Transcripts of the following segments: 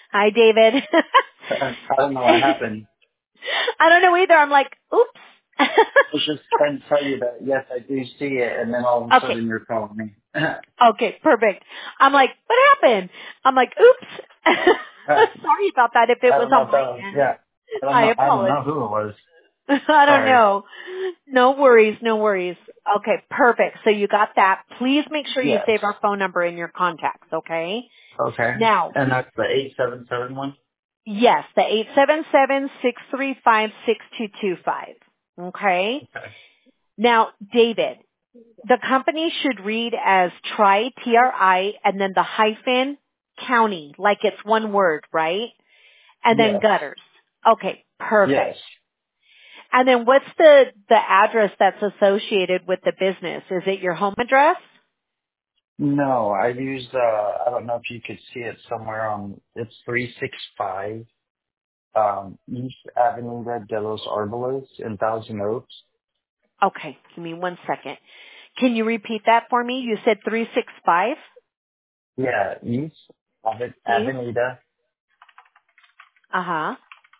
Hi, David. I don't know what happened. I don't know either. I'm like, oops. I was just trying to tell you that, yes, I do see it, and then all of a Okay. sudden you're calling me. Okay, perfect. I'm like, what happened? I'm like, oops. Sorry about that if it I was don't know on if my that was, end. yeah. I I don't know apologize. who it was. I don't Sorry. know. No worries, no worries. Okay, perfect. So you got that. Please make sure you Yes. save our phone number in your contacts, okay? Okay. Now, And that's the 877 one? yes, the 877-635-6225. Okay? Okay. Now, David, the company should read as Tri, and then the hyphen county, like it's one word, right? And then Yes. gutters. Okay, Yes. perfect. And then what's the address that's associated with the business? Is it your home address? No, I used, I don't know if you could see it somewhere on, it's 365, East Avenida de los Arboles in Thousand Oaks. Okay, give me one second. Can you repeat that for me? You said 365 Yeah, East East? Avenida. Uh-huh.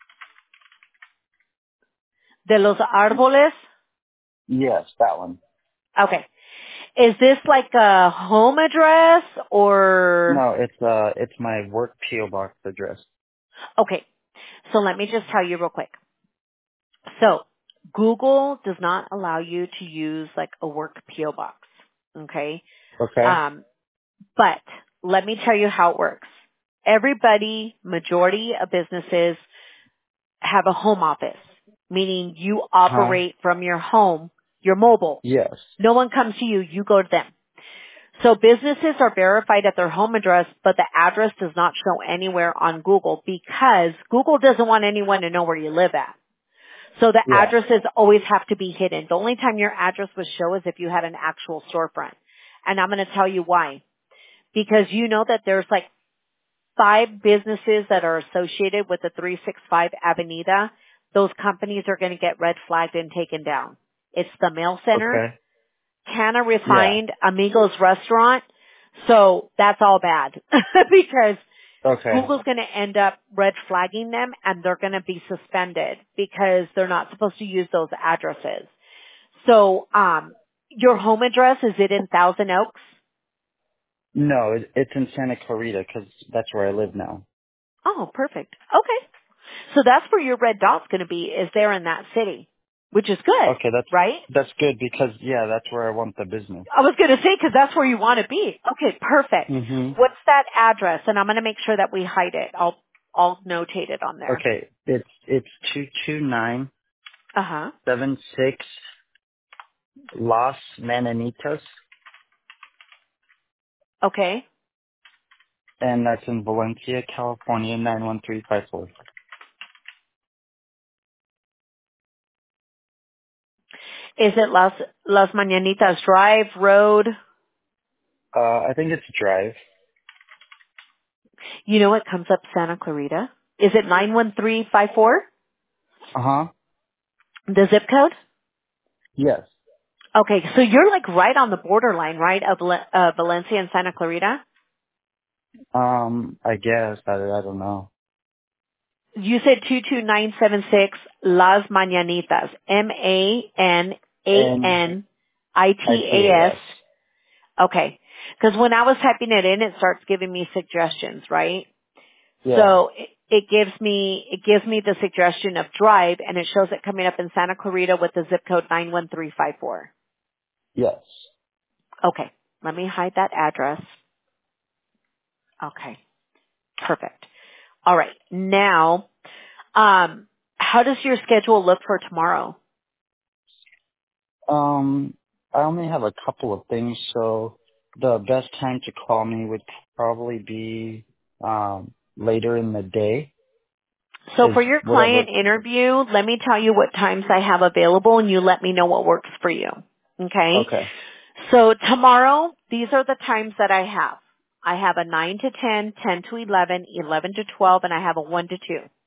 De los Árboles? Yes, that one. Okay. Is this like a home address or? No, it's my work PO box address. Okay. So let me just tell you real quick. So Google does not allow you to use like a work PO box. Okay. Okay. Um, but let me tell you how it works. Everybody, majority of businesses have a home office, meaning you Huh? operate from your home, your mobile. Yes. No one comes to you, you go to them. So businesses are verified at their home address, but the address does not show anywhere on Google because Google doesn't want anyone to know where you live at. So the Yeah. addresses always have to be hidden. The only time your address would show is if you had an actual storefront. And I'm going to tell you why. Because you know that there's like 5 businesses that are associated with the 365 Avenida. Those companies are going to get red flagged and taken down. It's the Mail Center, Okay. Canna Yeah. Refined, Amigos Restaurant. So that's all bad because Okay. Google's going to end up red flagging them and they're going to be suspended because they're not supposed to use those addresses. So, your home address, is it in Thousand Oaks? No, it's in Santa Clarita because that's where I live now. Oh, perfect. Okay. So that's where your red dot's going to be, is there in that city, which is good, Okay, right? that's good because yeah, that's where I want the business. I was going to say because that's where you want to be. Okay, perfect. Mhm. What's that address? And I'm going to make sure that we hide it. I'll notate it on there. Okay, it's 22976 Uh huh. Las Mananitas, Okay. and that's in Valencia, California 91354. Is it Las Mañanitas Drive Road? I think it's Drive. You know it comes up Santa Clarita. Is it 91354? Uh huh. The zip code? Yes. Okay, so you're like right on the borderline, right, of Valencia and Santa Clarita? I guess I don't know. You said 22976 Las Mañanitas. And Mananitas. ITAS. Okay. Because when I was typing it in, it starts giving me suggestions, right? Yeah. So it gives me the suggestion of drive and it shows it coming up in Santa Clarita with the zip code 91354. Yes. Okay. Let me hide that address. Okay. Perfect. All right. Now, how does your schedule look for tomorrow? I only have a couple of things, so the best time to call me would probably be later in the day. So Is for your whatever. client interview, let me tell you what times I have available and you let me know what works for you. Okay? Okay. So tomorrow, these are the times that I have. I have a 9 to 10, 10 to 11, 11 to 12, and I have a 1 to 2.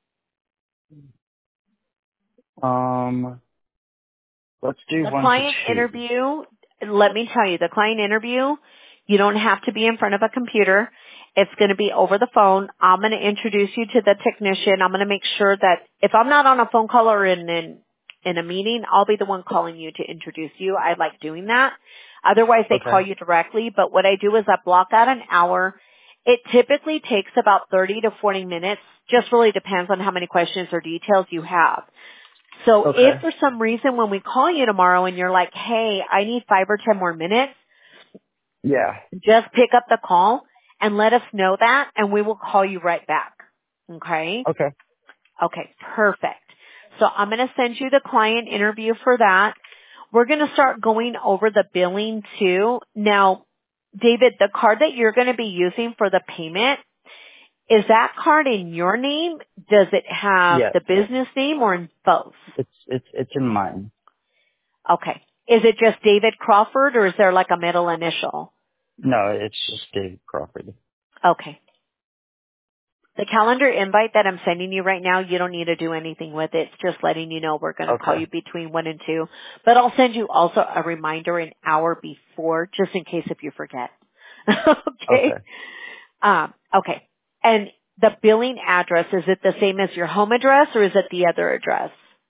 Let's do The 1 to client 2. interview, let me tell you, the client interview, you don't have to be in front of a computer It's going to be over the phone. I'm going to introduce you to the technician. I'm going to make sure that if I'm not on a phone call or in a meeting, I'll be the one calling you to introduce you. I like doing that. Otherwise, they call Okay. you directly. But what I do is I block out an hour. It typically takes about 30 to 40 minutes. Just really depends on how many questions or details you have. So if Okay. for some reason when we call you tomorrow and you're like, hey, I need 5 or 10 more minutes, Yeah. just pick up the call and let us know that and we will call you right back. Okay? Okay. Okay, perfect. So I'm going to send you the client interview for that. We're going to start going over the billing too. Now, David, the card that you're going to be using for the payment, is that card in your name? Does it have Yes. the business name or in both? It's in mine. Okay. Is it just David Crawford or is there like a middle initial? No, it's just David Crawford. Okay. The calendar invite that I'm sending you right now, you don't need to do anything with it. It's just letting you know we're going to call Okay. you between 1 and 2. But I'll send you also a reminder an hour before just in case if you forget. Okay. Okay. Okay. And the billing address, is it the same as your home address or is it the other address?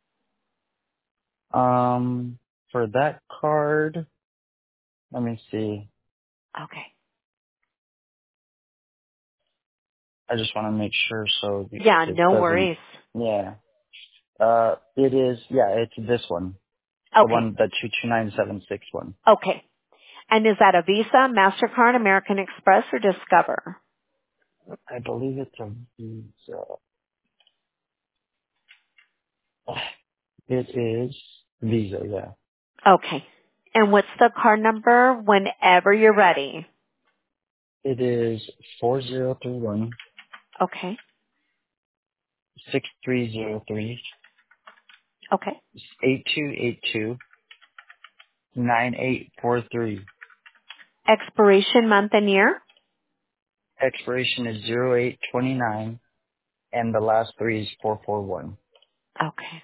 For that card, let me see. Okay. I just want to make sure so Yeah, it no doesn't. worries. Yeah. It is. Yeah, it's this one. The Okay. one, the 22976 one. Okay. And is that a Visa, MasterCard, American Express, or Discover? I believe it's a Visa. It is Visa. Yeah. Okay. And what's the card number whenever you're ready? It is 4031 Okay. 6303 Okay. 8282 9843. Expiration month and year? Expiration is 0829 and the last three is 441. Okay.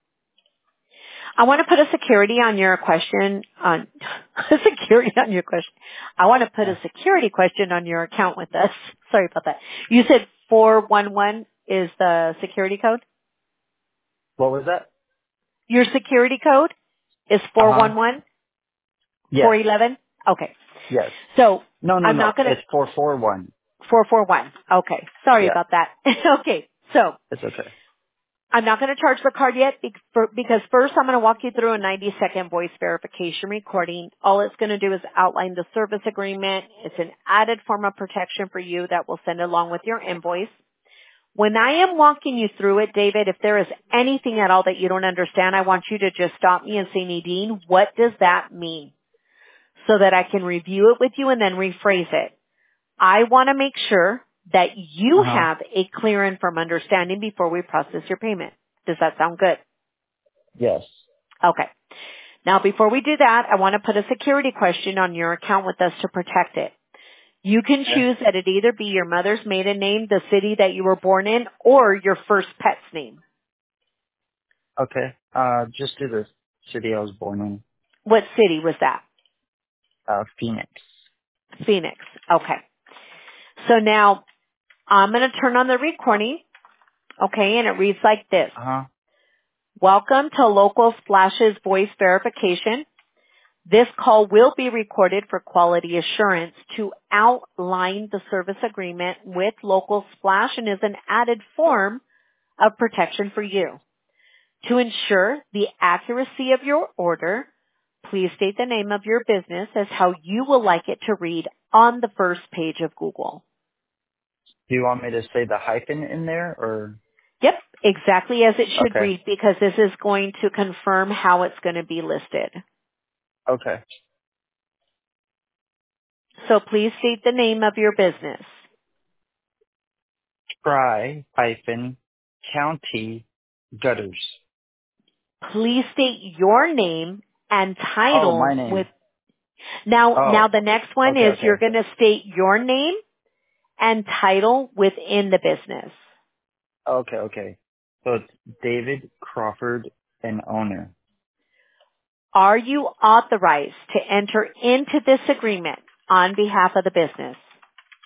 I want to put a security on your question on security on your question. I want to put a security question on your account with us. Sorry about that. You said 411 is the security code? What was that? Your security code is Uh-huh. 411? Yes. 411? Okay. Yes. So No, no, I'm no. not going to It's 441. 441. Okay. Sorry Yeah. about that. Okay. So It's okay. I'm not going to charge the card yet because first I'm going to walk you through a 90-second voice verification recording. All it's going to do is outline the service agreement. It's an added form of protection for you that we'll send along with your invoice. When I am walking you through it, David, if there is anything at all that you don't understand, I want you to just stop me and say, Nadine, what does that mean? So that I can review it with you and then rephrase it. I want to make sure that you Uh-huh. have a clear and firm understanding before we process your payment. Does that sound good? Yes. Okay. Now, before we do that, I want to put a security question on your account with us to protect it. You can Okay. choose that it either be your mother's maiden name, the city that you were born in, or your first pet's name. Okay. Just do the city I was born in, What city was that? Phoenix. Phoenix. Okay. So now I'm going to turn on the recording. Okay. And it reads like this. Uh-huh. Welcome to Local Splash's voice verification. This call will be recorded for quality assurance to outline the service agreement with Local Splash and is an added form of protection for you. To ensure the accuracy of your order, please state the name of your business as how you will like it to read on the first page of Google. Do you want me to say the hyphen in there or? Yep, exactly as it should Okay. read because this is going to confirm how it's going to be listed. Okay. So please state the name of your business. Try hyphen county gutters. Please state your name and Oh, my title with name. now Oh, the next one okay, is you're okay. going to state your name and title within the business. Okay, okay. So it's David Crawford, an owner. Are you authorized to enter into this agreement on behalf of the business?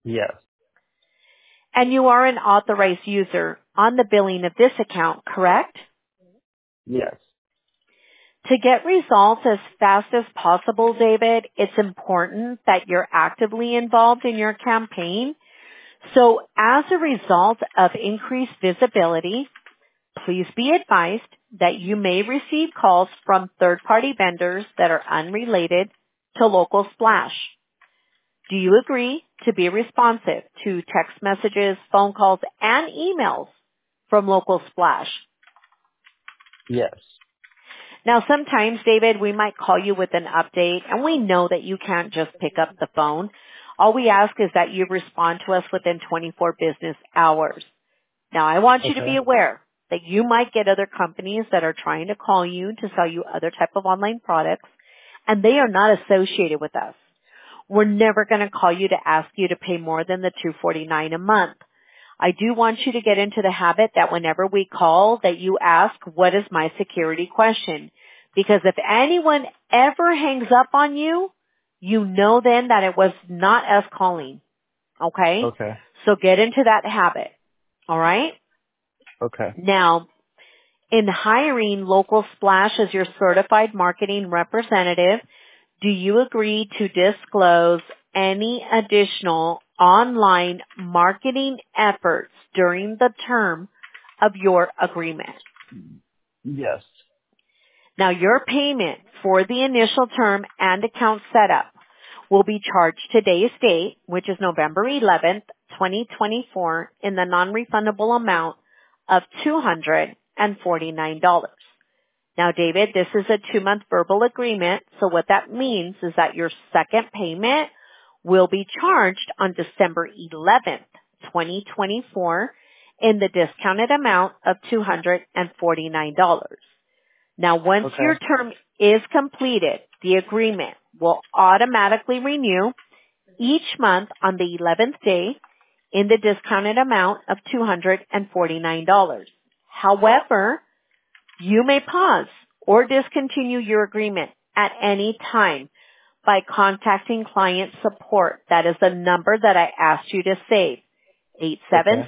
Yes. And you are an authorized user on the billing of this account, correct? Yes. To get results as fast as possible, David, it's important that you're actively involved in your campaign. So as a result of increased visibility, please be advised that you may receive calls from third-party vendors that are unrelated to Local Splash. Do you agree to be responsive to text messages, phone calls, and emails from Local Splash? Yes. Now, sometimes, David, we might call you with an update, and we know that you can't just pick up the phone. All we ask is that you respond to us within 24 business hours. Now, I want you to be Okay. aware that you might get other companies that are trying to call you to sell you other type of online products, and they are not associated with us. We're never going to call you to ask you to pay more than the $249 a month. I do want you to get into the habit that whenever we call, that you ask, what is my security question? Because if anyone ever hangs up on you, you know then that it was not us calling. Okay? Okay. So get into that habit. All right? Okay. Now, in hiring Local Splash as your certified marketing representative, do you agree to disclose any additional online marketing efforts during the term of your agreement? Yes. Now, your payment for the initial term and account setup will be charged today's date, which is November 11th, 2024, in the non-refundable amount of $249. Now, David, this is a 2-month verbal agreement, so what that means is that your second payment will be charged on December 11th, 2024, in the discounted amount of $249. Now, once your Okay. term is completed, the agreement will automatically renew each month on the 11th day in the discounted amount of $249. However, you may pause or discontinue your agreement at any time by contacting client support. That is the number that I asked you to save, Okay.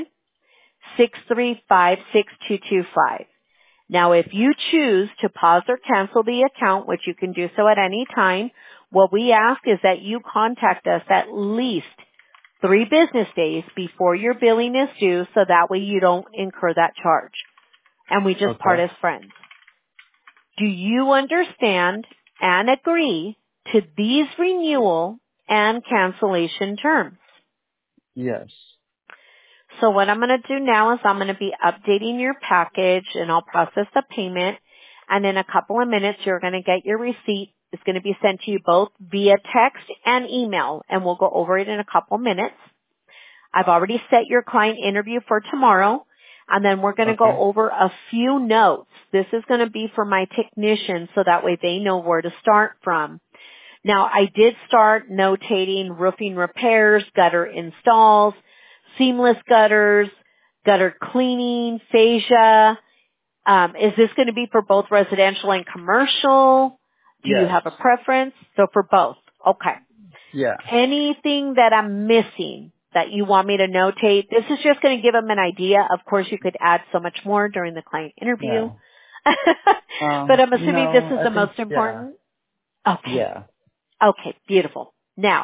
877-635-6225. Now, if you choose to pause or cancel the account, which you can do so at any time, what we ask is that you contact us at least 3 business days before your billing is due so that way you don't incur that charge. And we just part Okay. as friends. Do you understand and agree to these renewal and cancellation terms? Yes. So what I'm going to do now is I'm going to be updating your package and I'll process the payment. And in a couple of minutes, you're going to get your receipt. It's going to be sent to you both via text and email, and we'll go over it in a couple minutes. I've already set your client interview for tomorrow, and then we're going to go Okay. over a few notes. This is going to be for my technicians so that way they know where to start from. Now, I did start notating roofing repairs, gutter installs, seamless gutters, gutter cleaning, fascia. Is this going to be for both residential and commercial? Do you Yes. have a preference? So for both. Okay. Yeah. Anything that I'm missing that you want me to notate? This is just going to give them an idea. Of course, you could add so much more during the client interview. Yeah. But I'm assuming this No, is I the think, most yeah. important. Okay. Yeah. Okay. Beautiful. Now,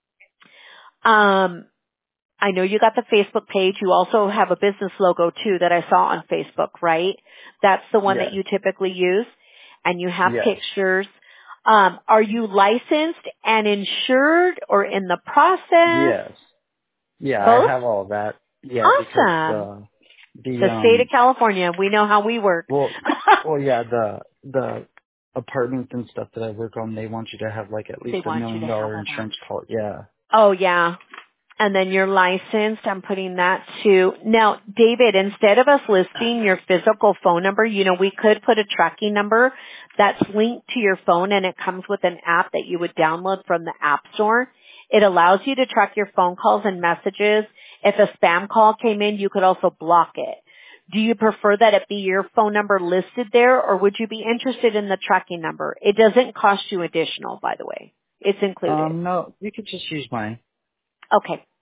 I know you got the Facebook page. You also have a business logo too that I saw on Facebook, right? That's the one that Yes. you typically use. And you have Yes. pictures. Are you licensed and insured or in the process? Yes. Yeah, I Both? have all that. Yeah, because Awesome. the The state of California, we know how we work. well yeah, the apartments and stuff that I work on, they want you to have like at They least $1 want you to million have all that. insurance policy. Yeah. Oh yeah. And then you're licensed. I'm putting that too. Now, David, instead of us listing your physical phone number, we could put a tracking number that's linked to your phone and it comes with an app that you would download from the App Store. It allows you to track your phone calls and messages. If a spam call came in, you could also block it. Do you prefer that it be your phone number listed there or would you be interested in the tracking number? It doesn't cost you additional, by the way. It's included. No, you could just use mine. Okay.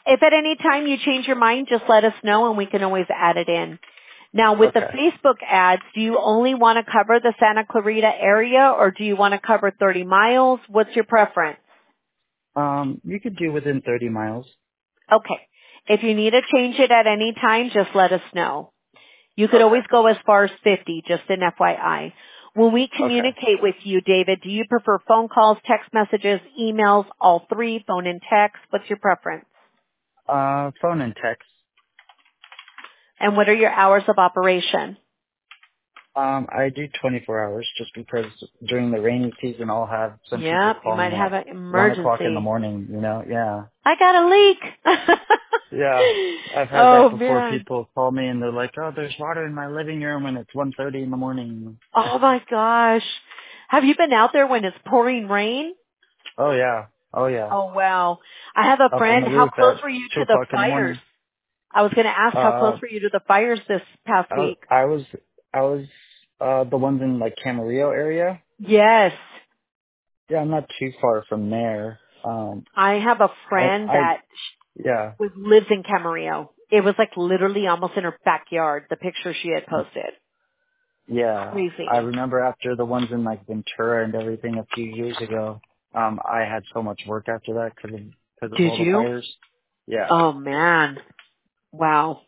If at any time you change your mind, just let us know and we can always add it in. Now with the Okay. Facebook ads, do you only want to cover the Santa Clarita area or do you want to cover 30 miles? What's your preference? You could do within 30 miles. Okay. If you need to change it at any time, just let us know. You could Okay. always go as far as 50, just an FYI. When we Okay. communicate with you, David, do you prefer phone calls, text messages, emails, all three, phone and text? What's your preference? Phone and text. And what are your hours of operation? I do 24 hours just because during the rainy season I'll have some people Yep, you call might me have at an 1 o'clock in the emergency. morning, you know? Yeah. I got a leak. Yeah. I've had that Oh before. man. People call me and they're like, oh, there's water in my living room and it's 1:30 in the morning. Oh my gosh. Have you been out there when it's pouring rain? Oh yeah. Oh yeah. Oh wow. I have a Up on friend. the How roof close at were you 2 to the o'clock in the fires? morning. I was going to ask how close Uh, were you to the fires this past I, week? I was, I was, the ones in like Camarillo area. Yes. Yeah, I'm not too far from there. I have a friend I, that yeah. lives in Camarillo. It was like literally almost in her backyard, the picture she had posted. Yeah, I Crazy. remember after the ones in like Ventura and everything a few years ago, I had so much work after that because of Did all the you? fires. Yeah. Oh man. Wow.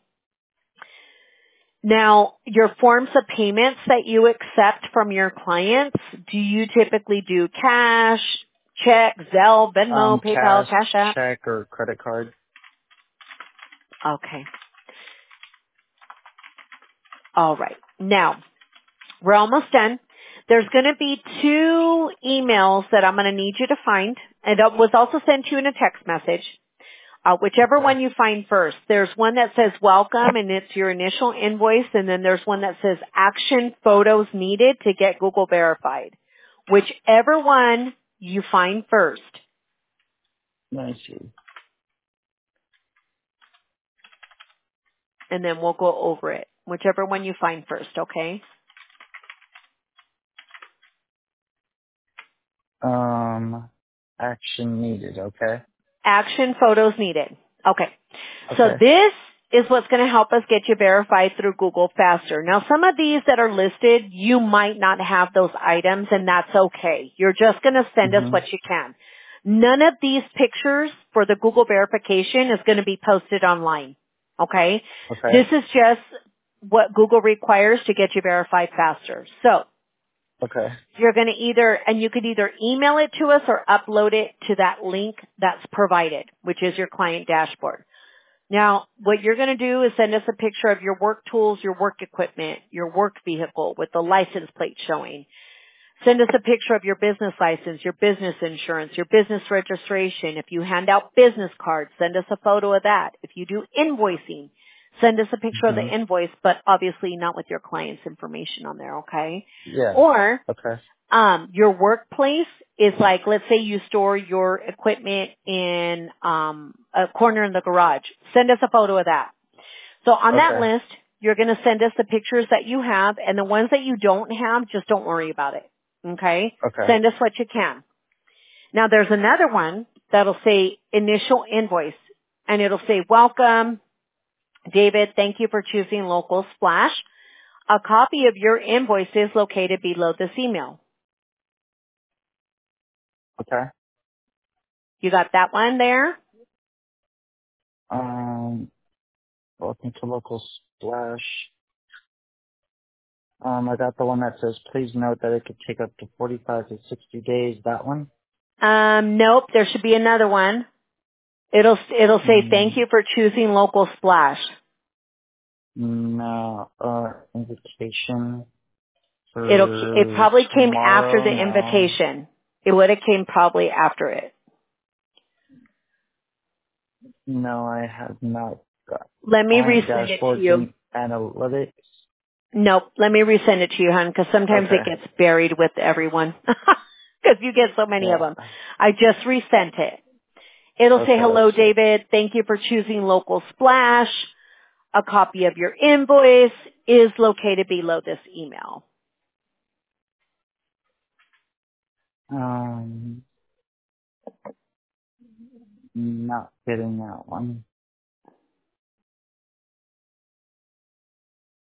Now, your forms of payments that you accept from your clients, do you typically do cash, check, Zelle, Venmo, PayPal, Cash, Cash App? check, or credit card. Okay. All right. Now, we're almost done. There's going to be two emails that I'm going to need you to find, and it was also sent to you in a text message. Whichever Okay. one you find first. There's one that says welcome and it's your initial invoice, and then there's one that says action photos needed to get Google verified. Whichever one you find first, Let me see. and then we'll go over it. Whichever one you find first, okay? Action needed. Okay. Action photos needed. Okay. So Okay. this is what's going to help us get you verified through Google faster. Now some of these that are listed, you might not have those items and that's okay. You're just going to send us Mhm. what you can. None of these pictures for the Google verification is going to be posted online. Okay? This Okay. is just what Google requires to get you verified faster. So Okay. you're going to and you could either email it to us or upload it to that link that's provided, which is your client dashboard. Now, what you're going to do is send us a picture of your work tools, your work equipment, your work vehicle with the license plate showing. Send us a picture of your business license, your business insurance, your business registration. If you hand out business cards, send us a photo of that. If you do invoicing, send us a picture of the Mhm. invoice, but obviously not with your client's information on there, okay? Yeah. Or Okay. your workplace is like, let's say you store your equipment in a corner in the garage. Send us a photo of that. So on that Okay. list, you're going to send us the pictures that you have, and the ones that you don't have, just don't worry about it. Okay? Okay. Send us what you can. Now there's another one that'll say initial invoice, and it'll say, welcome, David, thank you for choosing Local Splash. A copy of your invoice is located below this email. Okay. You got that one there? Um, welcome to Local Splash. I got the one that says, please note that it could take up to 45 to 60 days. That one? Nope. There should be another one. It'll say thank Mm, you for choosing Local Splash. no, invitation It for probably came after tomorrow? the No. invitation. It would have came probably after it. No, I have not got Let me client resend it to dashboards you. and analytics. Nope. Let me resend it to you, hon, because sometimes Okay. it gets buried with everyone. Because you get so many of Yeah. them. I just resent it. It'll say, Okay, let's hello, see. David. Thank you for choosing Local Splash. A copy of your invoice is located below this email. Not getting that one.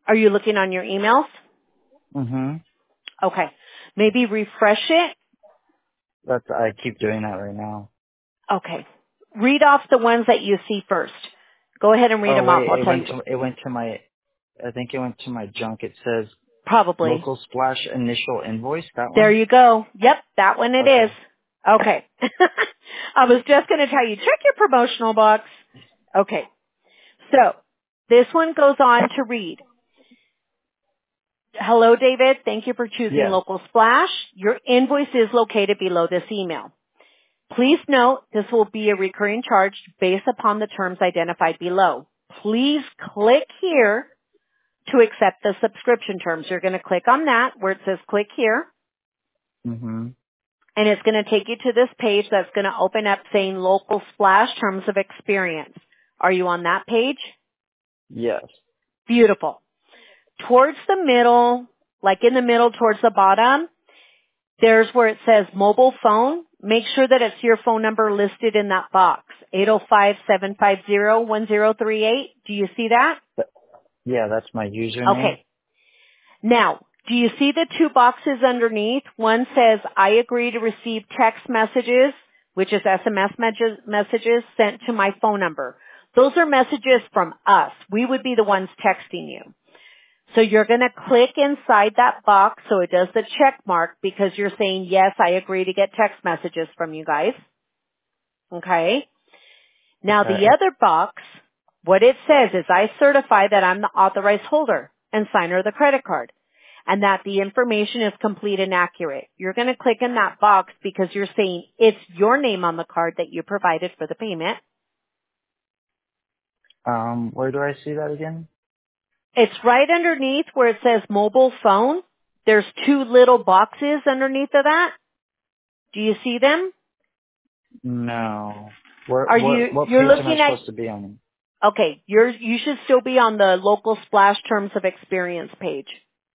Are you looking on your emails? Mhm. Okay. Maybe refresh it. I keep doing that right now. Okay. Read off the ones that you see first. Go ahead and read Oh them off. wait, I'll tell you. I think it went to my junk. It says Probably. local splash initial invoice. That There one. you go. Yep, that one it is. Okay. Okay. I was just going to tell you, check your promotional box. Okay. So, this one goes on to read. Hello, David. Thank you for choosing Yes. Local Splash. Your invoice is located below this email. Please note this will be a recurring charge based upon the terms identified below. Please click here to accept the subscription terms. You're going to click on that where it says click here, Mhm. and it's going to take you to this page that's going to open up saying Local Splash Terms of Experience. Are you on that page? Yes. Beautiful. Towards the middle, like in the middle towards the bottom, there's where it says mobile phone. Make sure that it's your phone number listed in that box. 805-750-1038. Do you see that? Yeah, that's my username. Okay. Now, do you see the two boxes underneath? One says, I agree to receive text messages, which is SMS messages sent to my phone number. Those are messages from us. We would be the ones texting you. So you're going to click inside that box so it does the check mark because you're saying, yes, I agree to get text messages from you guys. Okay? Now the Okay. other box, what it says is I certify that I'm the authorized holder and signer of the credit card and that the information is complete and accurate. You're going to click in that box because you're saying it's your name on the card that you provided for the payment. Where do I see that again? It's right underneath where it says mobile phone. There's two little boxes underneath of that. Do you see them? No. What You're page am I looking at, supposed to be on? okay, you should still be on the local splash terms of experience page.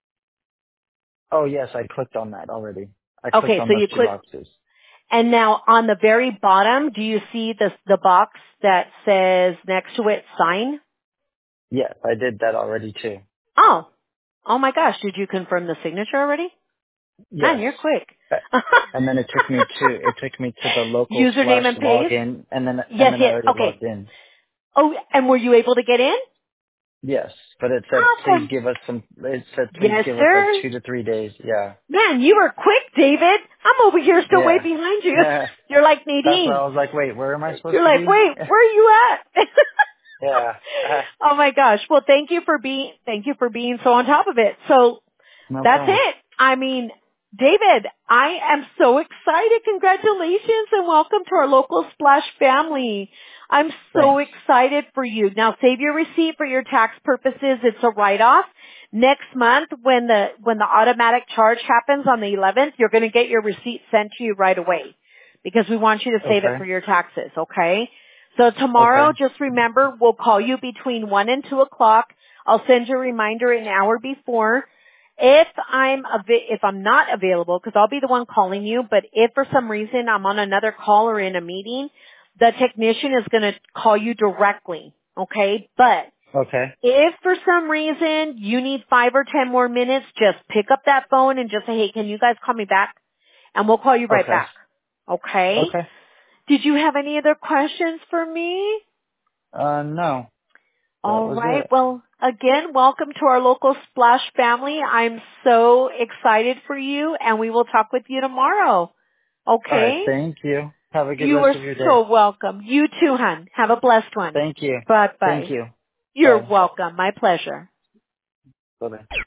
Oh yes, I clicked on that already. I clicked Okay, on so those you two click, boxes. and now on the very bottom, do you see the box that says next to it sign? Yes, I did that already too. Oh my gosh, did you confirm the signature already? Man, Yes. you're quick. Uh, And then it took me to the local Username splash and paste? login, and Yes, I yes, already okay. logged in. Oh, and were you able to get in? Yes, but it said please Awesome. give us some. It said please Yes, give us like sir. 2 to 3 days. Yeah. Man, you were quick, David. I'm over here still way Yeah. behind you. You're like That's why Nadine. I was like, wait, where am I supposed You're to like, be? wait, where are you at? Yeah. Oh my gosh. Well, thank you for being so on top of it. So No that's problem. it. I mean, David, I am so excited. Congratulations and welcome to our local Splash family. I'm so Thanks. excited for you. Now save your receipt for your tax purposes. It's a write-off. Next month when the automatic charge happens on the 11th, you're going to get your receipt sent to you right away because we want you to save it Okay. for your taxes, okay? So tomorrow, Okay. just remember, we'll call you between 1 and 2 o'clock. I'll send you a reminder an hour before. If I'm not available, because I'll be the one calling you, but if for some reason I'm on another call or in a meeting, the technician is going to call you directly, okay? But Okay. if for some reason you need 5 or 10 more minutes, just pick up that phone and just say, hey, can you guys call me back? And we'll call you right Okay. back, okay? Okay. Did you have any other questions for me? No, that All was right. it. Well, again, welcome to our local Splash family. I'm so excited for you, and we will talk with you tomorrow. All right. Okay? Thank you. Have a good You rest are of your day. so welcome. You too, hon. Have a blessed one. Thank you. Thank Bye-bye. you. You're Bye. welcome. My pleasure. Bye-bye.